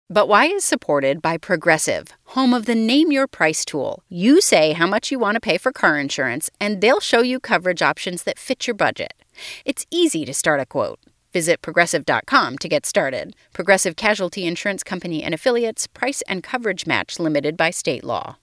But Why is supported by Progressive, home of the Name Your Price tool. You say how much you want to pay for car insurance, and they'll show you coverage options that fit your budget. It's easy to start a quote. Visit Progressive.com to get started. Progressive Casualty Insurance Company and Affiliates. Price and coverage match limited by state law.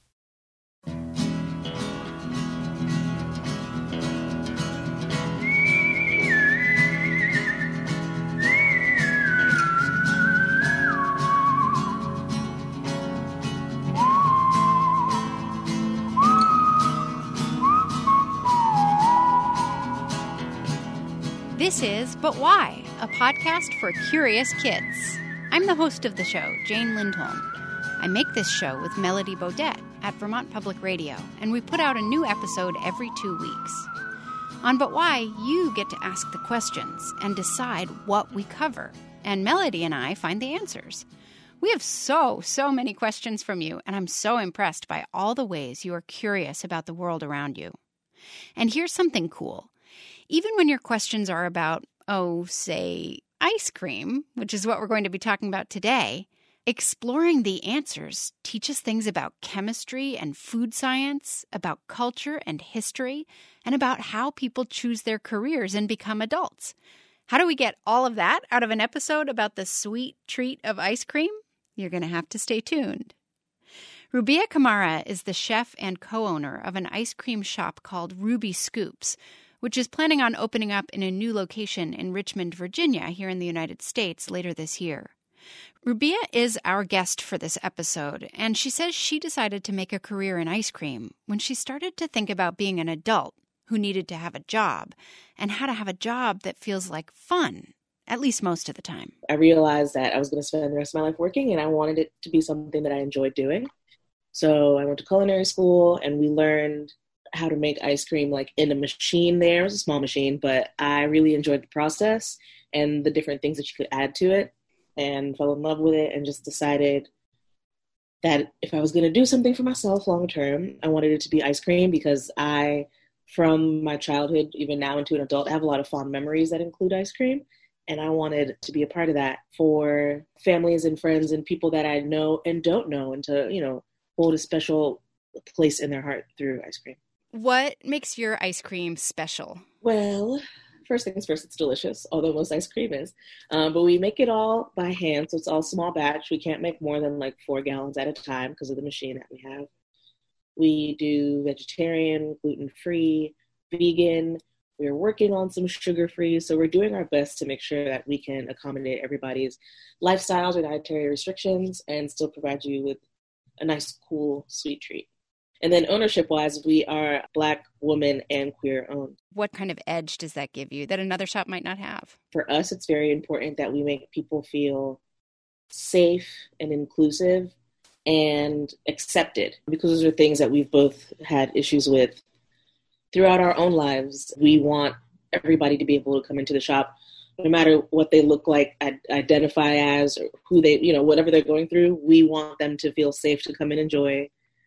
This is But Why, a podcast for curious kids. I'm the host of the show, Jane Lindholm. I make this show with Melody Bodette at Vermont Public Radio, and we put out a new episode every 2 weeks. On But Why, you get to ask the questions and decide what we cover, and Melody and I find the answers. We have so many questions from you, and I'm so impressed by all the ways you are curious about the world around you. And here's something cool. Even when your questions are about, say, ice cream, which is what we're going to be talking about today, exploring the answers teaches things about chemistry and food science, about culture and history, and about how people choose their careers and become adults. How do we get all of that out of an episode about the sweet treat of ice cream? You're going to have to stay tuned. Rubia Kamara is the chef and co-owner of an ice cream shop called Ruby Scoops, which is planning on opening up in a new location in Richmond, Virginia, here in the United States later this year. Rubia is our guest for this episode, and she says she decided to make a career in ice cream when she started to think about being an adult who needed to have a job, and how to have a job that feels like fun, at least most of the time. I realized that I was going to spend the rest of my life working, and I wanted it to be something that I enjoyed doing. So I went to culinary school, and we learned how to make ice cream like in a machine there. It was a small machine, but I really enjoyed the process and the different things that you could add to it, and fell in love with it, and just decided that if I was going to do something for myself long term, I wanted it to be ice cream, because I, from my childhood, even now into an adult, I have a lot of fond memories that include ice cream. And I wanted to be a part of that for families and friends and people that I know and don't know, and to, hold a special place in their heart through ice cream. What makes your ice cream special? Well, first things first, it's delicious, although most ice cream is. But we make it all by hand, so it's all small batch. We can't make more than like 4 gallons at a time because of the machine that we have. We do vegetarian, gluten-free, vegan. We're working on some sugar-free, so we're doing our best to make sure that we can accommodate everybody's lifestyles or dietary restrictions and still provide you with a nice, cool, sweet treat. And then ownership-wise, we are Black, woman, and queer-owned. What kind of edge does that give you that another shop might not have? For us, it's very important that we make people feel safe and inclusive and accepted, because those are things that we've both had issues with throughout our own lives. We want everybody to be able to come into the shop, no matter what they look like, identify as, or who they, whatever they're going through. We want them to feel safe to come and enjoy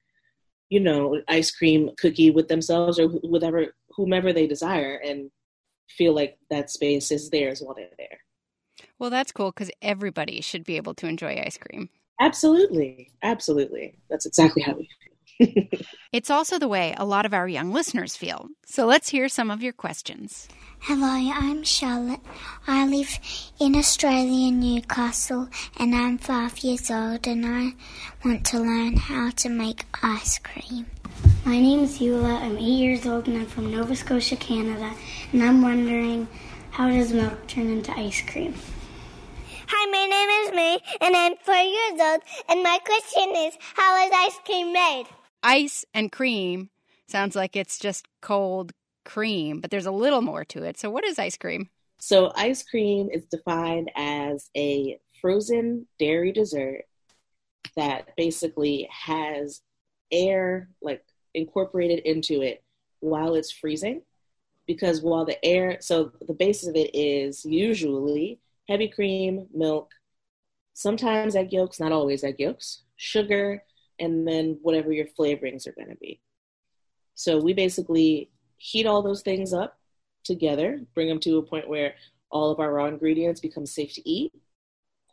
ice cream, cookie with themselves or whomever they desire, and feel like that space is theirs while they're there. Well, that's cool, because everybody should be able to enjoy ice cream. Absolutely. Absolutely. That's exactly how we feel. It's also the way a lot of our young listeners feel. So let's hear some of your questions. Hello, I'm Charlotte. I live in Australia, Newcastle, and I'm 5 years old, and I want to learn how to make ice cream. My name is Eula. I'm 8 years old, and I'm from Nova Scotia, Canada, and I'm wondering, how does milk turn into ice cream? Hi, my name is May, and I'm 4 years old, and my question is, how is ice cream made? Ice and cream sounds like it's just cold cream, but there's a little more to it. So what is ice cream? So ice cream is defined as a frozen dairy dessert that basically has air incorporated into it while it's freezing. Because so the basis of it is usually heavy cream, milk, sometimes egg yolks, not always egg yolks, sugar, and then whatever your flavorings are going to be. So we basically heat all those things up together, bring them to a point where all of our raw ingredients become safe to eat,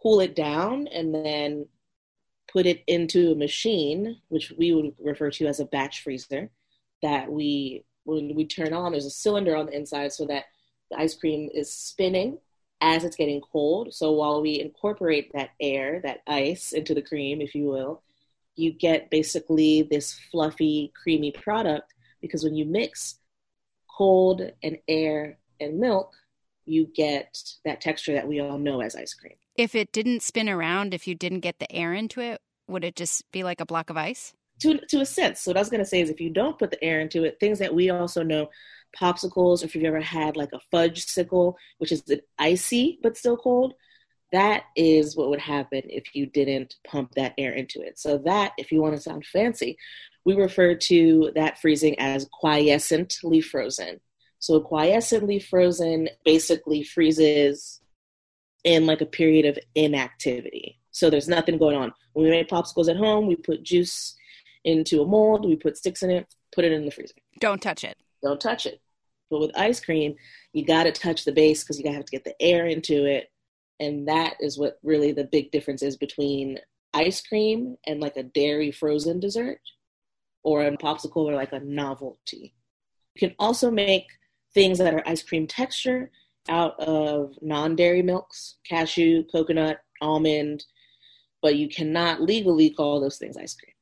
cool it down, and then put it into a machine, which we would refer to as a batch freezer, that when we turn on, there's a cylinder on the inside so that the ice cream is spinning as it's getting cold. So while we incorporate that air, that ice into the cream, if you will, you get basically this fluffy, creamy product, because when you mix cold and air and milk, you get that texture that we all know as ice cream. If it didn't spin around, if you didn't get the air into it, would it just be like a block of ice? To a sense. So what I was going to say is if you don't put the air into it, things that we also know, popsicles, or if you've ever had like a fudge sickle, which is icy but still cold, that is what would happen if you didn't pump that air into it. So that, if you want to sound fancy, we refer to that freezing as quiescently frozen. So quiescently frozen basically freezes in like a period of inactivity. So there's nothing going on. When we make popsicles at home, we put juice into a mold, we put sticks in it, put it in the freezer. Don't touch it. Don't touch it. But with ice cream, you got to touch the base because you have to get the air into it. And that is what really the big difference is between ice cream and like a dairy frozen dessert, or a popsicle, or like a novelty. You can also make things that are ice cream texture out of non-dairy milks, cashew, coconut, almond, but you cannot legally call those things ice cream.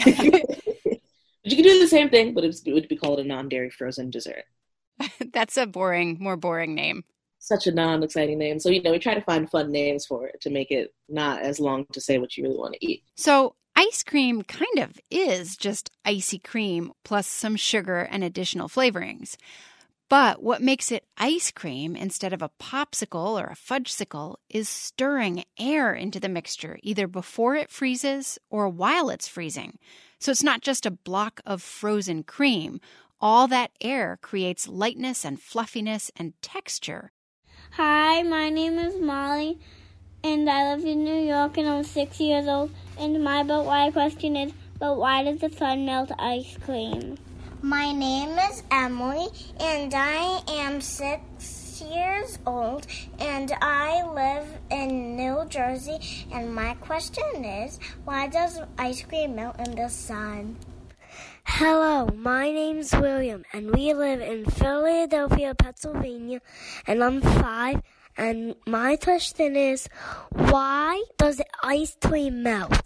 But you can do the same thing, but it would be called a non-dairy frozen dessert. That's a more boring name. Such a non-exciting name. So, we try to find fun names for it to make it not as long to say what you really want to eat. So ice cream kind of is just icy cream plus some sugar and additional flavorings. But what makes it ice cream instead of a popsicle or a fudgesicle is stirring air into the mixture, either before it freezes or while it's freezing. So it's not just a block of frozen cream. All that air creates lightness and fluffiness and texture. Hi, my name is Molly, and I live in New York, and I'm 6 years old. And my but why question is, but why does the sun melt ice cream? My name is Emily, and I am 6 years old, and I live in New Jersey. And my question is, why does ice cream melt in the sun? Hello, my name's William, and we live in Philadelphia, Pennsylvania, and I'm 5. And my question is, why does ice cream melt?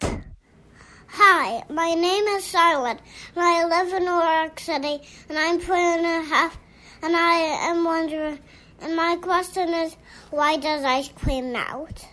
Hi, my name is Charlotte, and I live in New York City, and I'm 4.5, and I am wondering, and my question is, why does ice cream melt?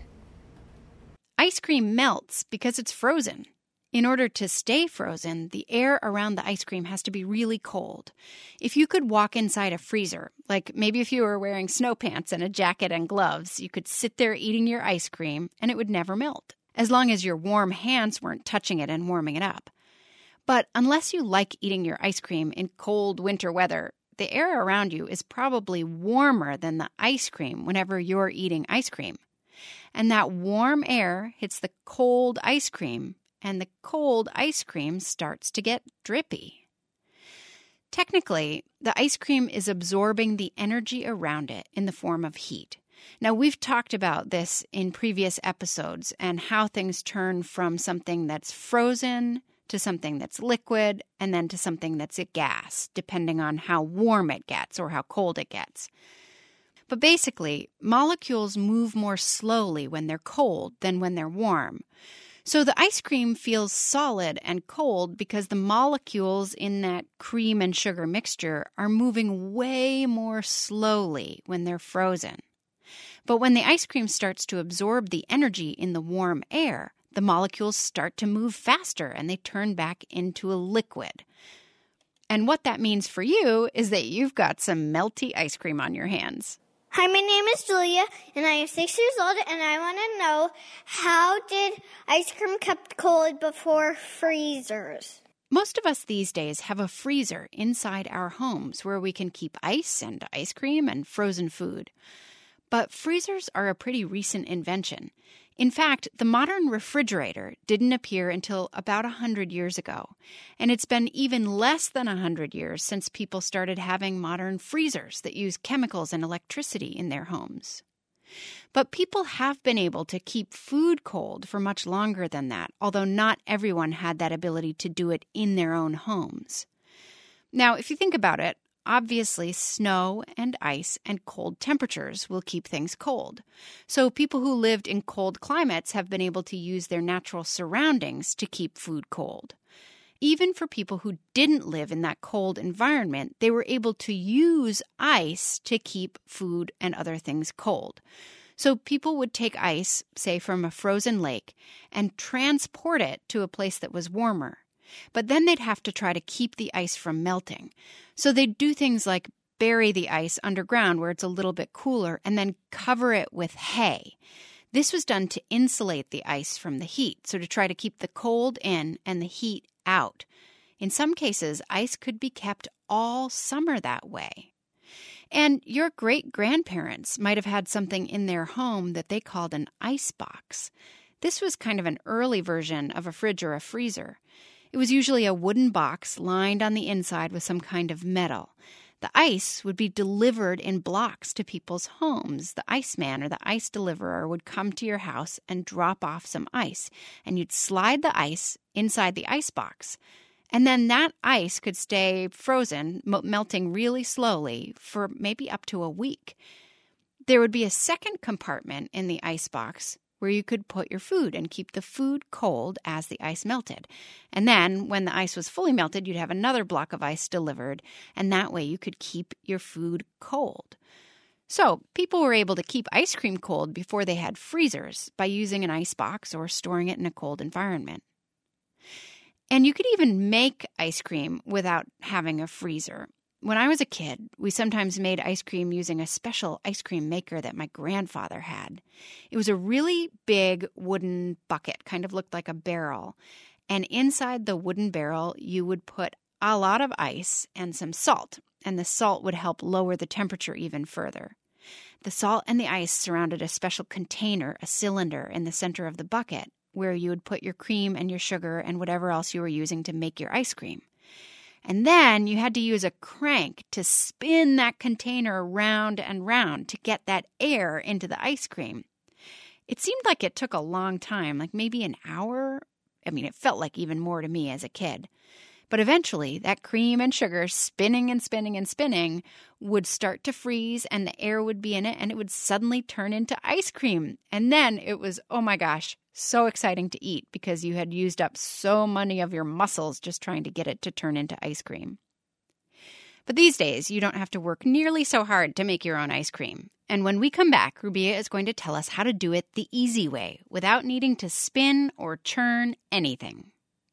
Ice cream melts because it's frozen. In order to stay frozen, the air around the ice cream has to be really cold. If you could walk inside a freezer, like maybe if you were wearing snow pants and a jacket and gloves, you could sit there eating your ice cream and it would never melt, as long as your warm hands weren't touching it and warming it up. But unless you like eating your ice cream in cold winter weather, the air around you is probably warmer than the ice cream whenever you're eating ice cream. And that warm air hits the cold ice cream, and the cold ice cream starts to get drippy. Technically, the ice cream is absorbing the energy around it in the form of heat. Now, we've talked about this in previous episodes and how things turn from something that's frozen to something that's liquid and then to something that's a gas, depending on how warm it gets or how cold it gets. But basically, molecules move more slowly when they're cold than when they're warm. So the ice cream feels solid and cold because the molecules in that cream and sugar mixture are moving way more slowly when they're frozen. But when the ice cream starts to absorb the energy in the warm air, the molecules start to move faster and they turn back into a liquid. And what that means for you is that you've got some melty ice cream on your hands. Hi, my name is Julia, and I am 6 years old, and I want to know, how did ice cream kept cold before freezers? Most of us these days have a freezer inside our homes where we can keep ice and ice cream and frozen food. But freezers are a pretty recent invention. In fact, the modern refrigerator didn't appear until about 100 years ago, and it's been even less than 100 years since people started having modern freezers that use chemicals and electricity in their homes. But people have been able to keep food cold for much longer than that, although not everyone had that ability to do it in their own homes. Now, if you think about it, obviously snow and ice and cold temperatures will keep things cold. So people who lived in cold climates have been able to use their natural surroundings to keep food cold. Even for people who didn't live in that cold environment, they were able to use ice to keep food and other things cold. So people would take ice, say from a frozen lake, and transport it to a place that was warmer. But then they'd have to try to keep the ice from melting. So they'd do things like bury the ice underground where it's a little bit cooler and then cover it with hay. This was done to insulate the ice from the heat, so to try to keep the cold in and the heat out. In some cases, ice could be kept all summer that way. And your great-grandparents might have had something in their home that they called an ice box. This was kind of an early version of a fridge or a freezer. It was usually a wooden box lined on the inside with some kind of metal. The ice would be delivered in blocks to people's homes. The iceman or the ice deliverer would come to your house and drop off some ice, and you'd slide the ice inside the ice box. And then that ice could stay frozen, melting really slowly for maybe up to a week. There would be a second compartment in the ice box where you could put your food and keep the food cold as the ice melted. And then when the ice was fully melted, you'd have another block of ice delivered, and that way you could keep your food cold. So people were able to keep ice cream cold before they had freezers by using an ice box or storing it in a cold environment. And you could even make ice cream without having a freezer. When I was a kid, we sometimes made ice cream using a special ice cream maker that my grandfather had. It was a really big wooden bucket, kind of looked like a barrel. And inside the wooden barrel, you would put a lot of ice and some salt, and the salt would help lower the temperature even further. The salt and the ice surrounded a special container, a cylinder, in the center of the bucket, where you would put your cream and your sugar and whatever else you were using to make your ice cream. And then you had to use a crank to spin that container round and round to get that air into the ice cream. It seemed like it took a long time, like maybe an hour. I mean, it felt like even more to me as a kid. But eventually, that cream and sugar spinning and spinning and spinning would start to freeze, and the air would be in it, and it would suddenly turn into ice cream. And then it was, oh my gosh, so exciting to eat because you had used up so many of your muscles just trying to get it to turn into ice cream. But these days, you don't have to work nearly so hard to make your own ice cream. And when we come back, Rubia is going to tell us how to do it the easy way without needing to spin or churn anything.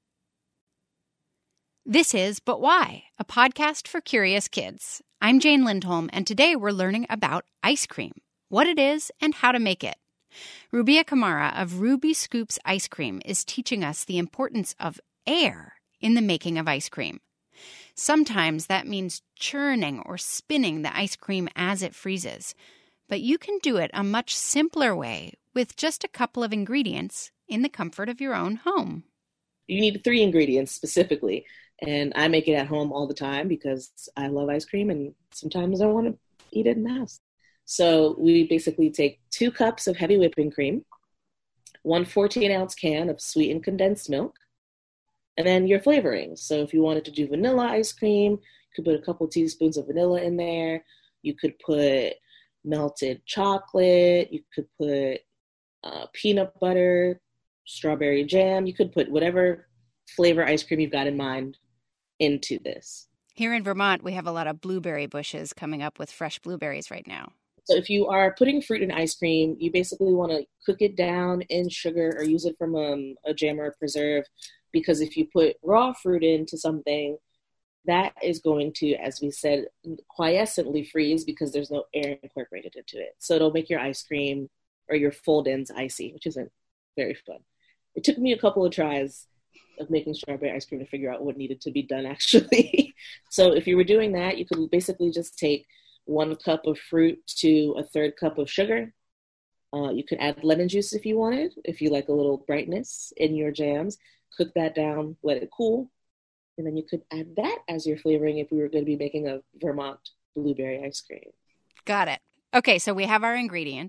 This is But Why, a podcast for curious kids. I'm Jane Lindholm, and today we're learning about ice cream, what it is, and how to make it. Rubia Kamara of Ruby Scoops Ice Cream is teaching us the importance of air in the making of ice cream. Sometimes that means churning or spinning the ice cream as it freezes, but you can do it a much simpler way with just a couple of ingredients in the comfort of your own home. You need 3 ingredients specifically, and I make it at home all the time because I love ice cream and sometimes I want to eat it in the house. So we basically take 2 cups of heavy whipping cream, 1 14-ounce can of sweetened condensed milk, and then your flavoring. So if you wanted to do vanilla ice cream, you could put a couple teaspoons of vanilla in there. You could put melted chocolate. You could put peanut butter, strawberry jam. You could put whatever flavor ice cream you've got in mind into this. Here in Vermont, we have a lot of blueberry bushes coming up with fresh blueberries right now. So if you are putting fruit in ice cream, you basically want to cook it down in sugar or use it from a jam or a preserve, because if you put raw fruit into something, that is going to, as we said, quiescently freeze because there's no air incorporated into it. So it'll make your ice cream or your fold-ins icy, which isn't very fun. It took me a couple of tries of making strawberry ice cream to figure out what needed to be done, actually. So if you were doing that, you could basically just take 1 cup of fruit to a 1/3 cup of sugar. You could add lemon juice if you wanted, if you like a little brightness in your jams. Cook that down, let it cool, and then you could add that as your flavoring if we were going to be making a Vermont blueberry ice cream. Got it. Okay, so we have our ingredients.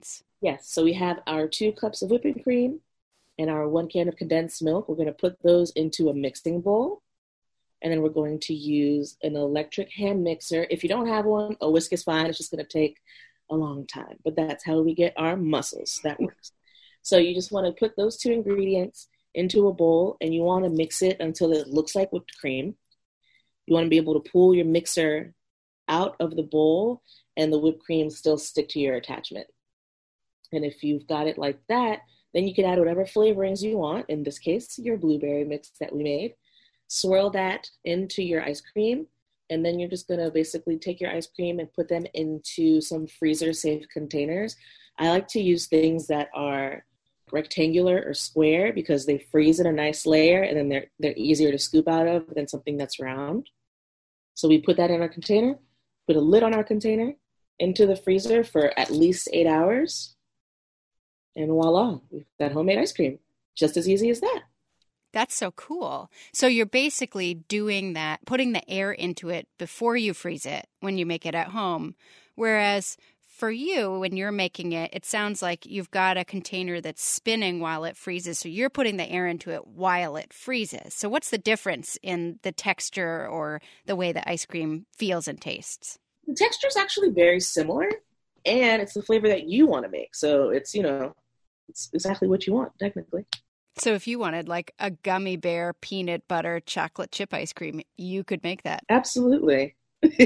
Yes, so we have our 2 cups of whipping cream and our 1 can of condensed milk. We're going to put those into a mixing bowl. And then we're going to use an electric hand mixer. If you don't have one, a whisk is fine. It's just going to take a long time. But that's how we get our mussels. That works. So you just want to put those 2 ingredients into a bowl, and you want to mix it until it looks like whipped cream. You want to be able to pull your mixer out of the bowl and the whipped cream still stick to your attachment. And if you've got it like that, then you can add whatever flavorings you want. In this case, your blueberry mix that we made. Swirl that into your ice cream, and then you're just going to basically take your ice cream and put them into some freezer-safe containers. I like to use things that are rectangular or square because they freeze in a nice layer, and then they're easier to scoop out of than something that's round. So we put that in our container, put a lid on our container, into the freezer for at least 8 hours, and voila, we've got homemade ice cream. Just as easy as that. That's so cool. So you're basically doing that, putting the air into it before you freeze it when you make it at home. Whereas for you, when you're making it, it sounds like you've got a container that's spinning while it freezes. So you're putting the air into it while it freezes. So what's the difference in the texture or the way the ice cream feels and tastes? The texture is actually very similar, and it's the flavor that you want to make. So it's, it's exactly what you want, technically. So if you wanted like a gummy bear peanut butter chocolate chip ice cream, you could make that. Absolutely.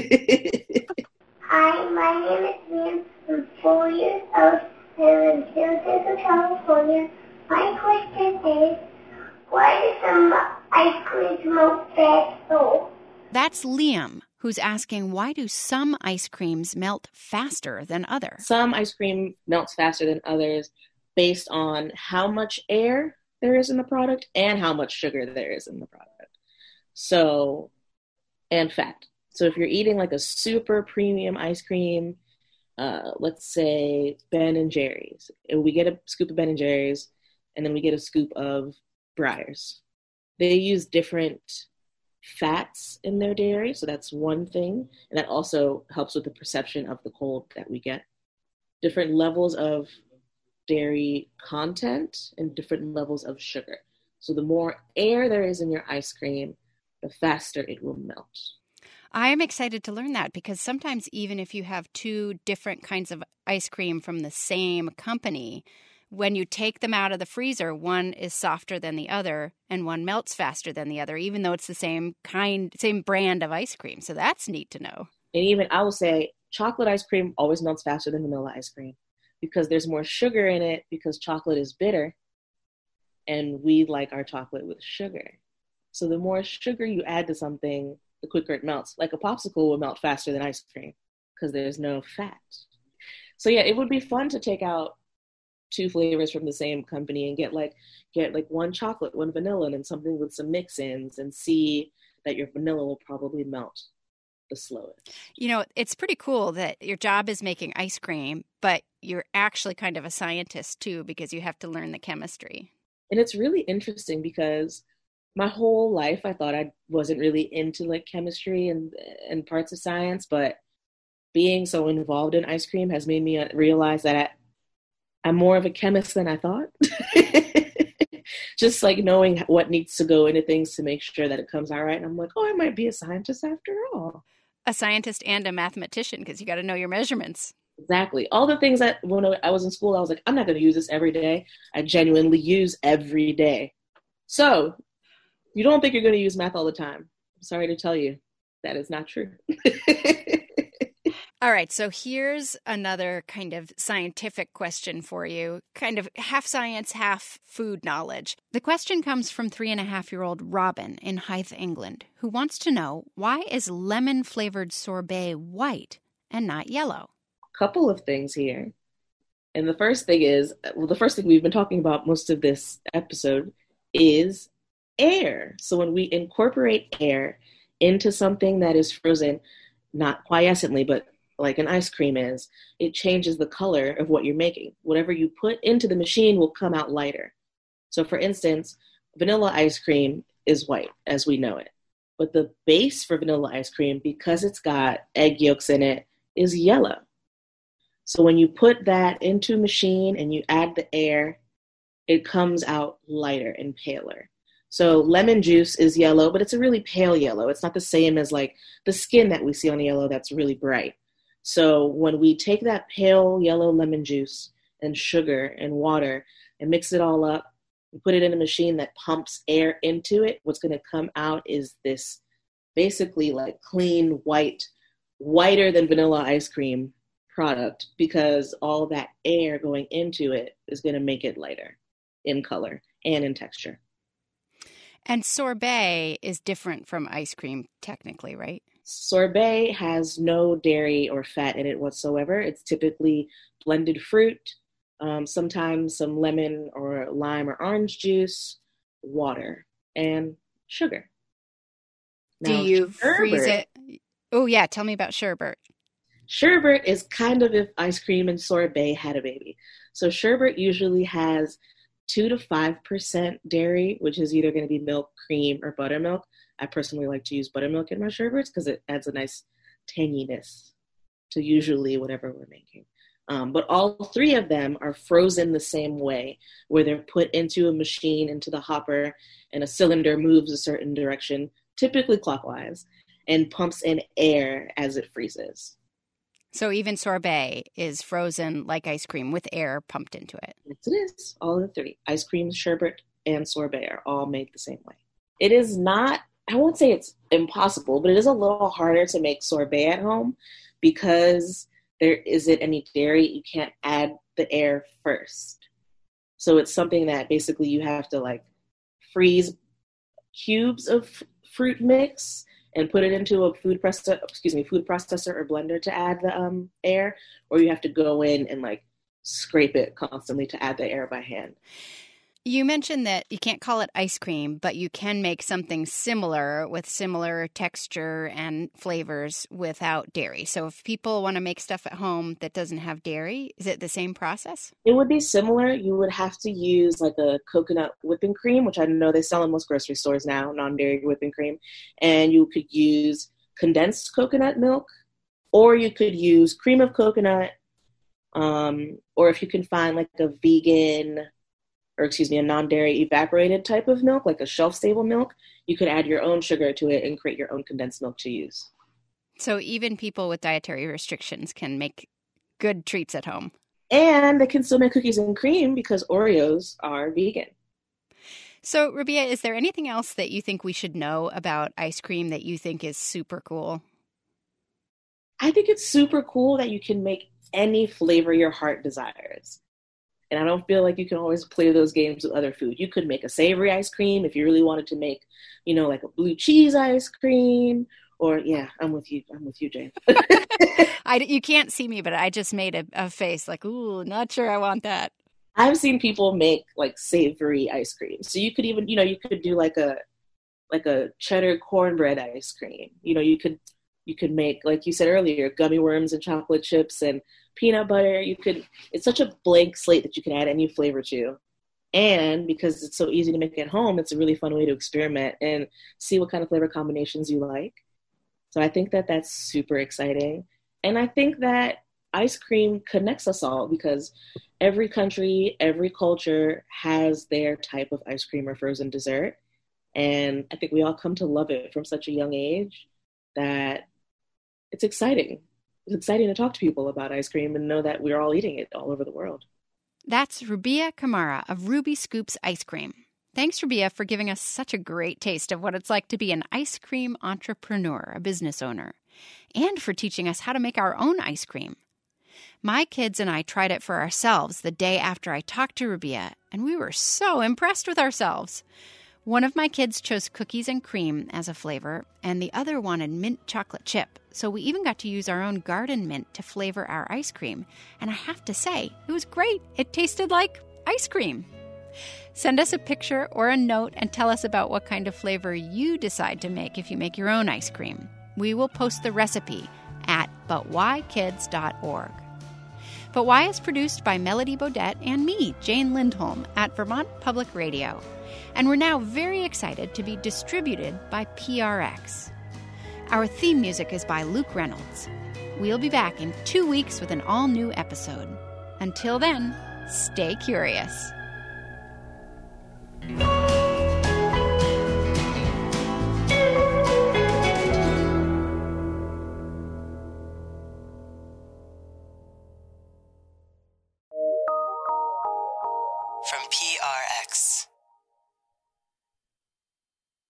Hi, my name is Liam. I'm 4 years old. I live in San Francisco, California. My question is, why do some ice creams melt faster? That's Liam, who's asking, why do some ice creams melt faster than others? Some ice cream melts faster than others based on how much air there is in the product and how much sugar there is in the product. So, and fat. So if you're eating like a super premium ice cream, let's say Ben & Jerry's, and we get a scoop of Ben & Jerry's, and then we get a scoop of Breyers. They use different fats in their dairy, so that's one thing. And that also helps with the perception of the cold that we get. Different levels of dairy content and different levels of sugar. So the more air there is in your ice cream, the faster it will melt. I am excited to learn that because sometimes even if you have 2 different kinds of ice cream from the same company, when you take them out of the freezer, one is softer than the other and one melts faster than the other, even though it's the same brand of ice cream. So that's neat to know. And even I will say chocolate ice cream always melts faster than vanilla ice cream because there's more sugar in it because chocolate is bitter and we like our chocolate with sugar. So the more sugar you add to something, the quicker it melts. Like a popsicle will melt faster than ice cream because there's no fat. So yeah, it would be fun to take out 2 flavors from the same company and get like one chocolate, one vanilla, and then something with some mix-ins and see that your vanilla will probably melt the slowest. It's pretty cool that your job is making ice cream, but you're actually kind of a scientist too because you have to learn the chemistry. And it's really interesting because my whole life, I thought I wasn't really into like chemistry and parts of science, but being so involved in ice cream has made me realize that I'm more of a chemist than I thought. Just like knowing what needs to go into things to make sure that it comes out right. And I'm like, I might be a scientist after all. A scientist and a mathematician because you got to know your measurements. Exactly. All the things that when I was in school, I was like, I'm not going to use this every day. I genuinely use every day. So you don't think you're going to use math all the time. I'm sorry to tell you that is not true. All right. So here's another kind of scientific question for you, kind of half science, half food knowledge. The question comes from 3.5-year-old Robin in Hythe, England, who wants to know, why is lemon-flavored sorbet white and not yellow? Couple of things here. And the first thing we've been talking about most of this episode is air. So when we incorporate air into something that is frozen, not quiescently, but like an ice cream is, it changes the color of what you're making. Whatever you put into the machine will come out lighter. So for instance, vanilla ice cream is white as we know it. But the base for vanilla ice cream, because it's got egg yolks in it, is yellow. So when you put that into a machine and you add the air, it comes out lighter and paler. So lemon juice is yellow, but it's a really pale yellow. It's not the same as like the skin that we see on the yellow that's really bright. So when we take that pale yellow lemon juice and sugar and water and mix it all up and put it in a machine that pumps air into it, what's going to come out is this basically like clean, whiter than vanilla ice cream product, because all that air going into it is going to make it lighter in color and in texture. And sorbet is different from ice cream technically, right? Sorbet has no dairy or fat in it whatsoever. It's typically blended fruit, sometimes some lemon or lime or orange juice, water, and sugar. Now, do you freeze it? Oh, yeah. Tell me about sherbet. Sherbet is kind of if ice cream and sorbet had a baby. So sherbet usually has 2 to 5% dairy, which is either going to be milk, cream, or buttermilk. I personally like to use buttermilk in my sherbets because it adds a nice tanginess to usually whatever we're making. But all 3 of them are frozen the same way, where they're put into a machine, into the hopper, and a cylinder moves a certain direction, typically clockwise, and pumps in air as it freezes. So even sorbet is frozen like ice cream with air pumped into it. Yes, it is. All of the 3. Ice cream, sherbet, and sorbet are all made the same way. It is not, I won't say it's impossible, but it is a little harder to make sorbet at home because there isn't any dairy. You can't add the air first. So it's something that basically you have to like freeze cubes of fruit mix and put it into a food processor or blender to add the air, or you have to go in and like scrape it constantly to add the air by hand. You mentioned that you can't call it ice cream, but you can make something similar with similar texture and flavors without dairy. So if people want to make stuff at home that doesn't have dairy, is it the same process? It would be similar. You would have to use like a coconut whipping cream, which I know they sell in most grocery stores now, non-dairy whipping cream. And you could use condensed coconut milk, or you could use cream of coconut, or if you can find like a non-dairy evaporated type of milk, like a shelf-stable milk, you could add your own sugar to it and create your own condensed milk to use. So even people with dietary restrictions can make good treats at home. And they can still make cookies and cream because Oreos are vegan. So, Rabia, is there anything else that you think we should know about ice cream that you think is super cool? I think it's super cool that you can make any flavor your heart desires. And I don't feel like you can always play those games with other food. You could make a savory ice cream if you really wanted to make, like a blue cheese ice cream. Or, yeah, I'm with you, Jane. You can't see me, but I just made a face like, ooh, not sure I want that. I've seen people make, like, savory ice cream. So you could even, you could do, like a cheddar cornbread ice cream. You could make, like you said earlier, gummy worms and chocolate chips and peanut butter. It's such a blank slate that you can add any flavor to. And because it's so easy to make at home, it's a really fun way to experiment and see what kind of flavor combinations you like. So I think that that's super exciting. And I think that ice cream connects us all because every country, every culture has their type of ice cream or frozen dessert. And I think we all come to love it from such a young age that it's exciting. It's exciting to talk to people about ice cream and know that we're all eating it all over the world. That's Rabia Kamara of Ruby Scoops Ice Cream. Thanks, Rabia, for giving us such a great taste of what it's like to be an ice cream entrepreneur, a business owner, and for teaching us how to make our own ice cream. My kids and I tried it for ourselves the day after I talked to Rabia, and we were so impressed with ourselves. One of my kids chose cookies and cream as a flavor, and the other wanted mint chocolate chip. So we even got to use our own garden mint to flavor our ice cream. And I have to say, it was great. It tasted like ice cream. Send us a picture or a note and tell us about what kind of flavor you decide to make if you make your own ice cream. We will post the recipe at butwhykids.org. But Why is produced by Melody Bodette and me, Jane Lindholm, at Vermont Public Radio. And we're now very excited to be distributed by PRX. Our theme music is by Luke Reynolds. We'll be back in 2 weeks with an all-new episode. Until then, stay curious. From PRX.